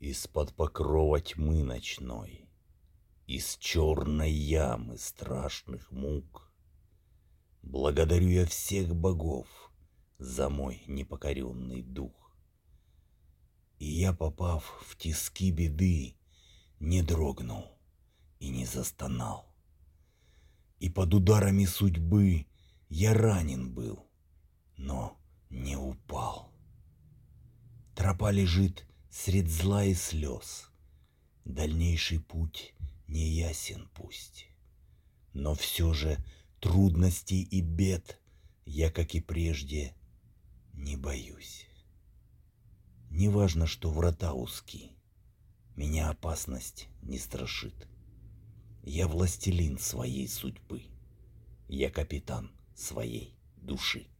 Из-под покрова тьмы ночной, из черной ямы страшных мук, благодарю я всех богов за мой непокоренный дух. И я, попав в тиски беды, не дрогнул и не застонал. И под ударами судьбы я ранен был, но не упал. Тропа лежит средь зла и слез, дальнейший путь не ясен пусть, но все же трудностей и бед я, как и прежде, не боюсь. Неважно, что врата узки, меня опасность не страшит. Я властелин своей судьбы, я капитан своей души.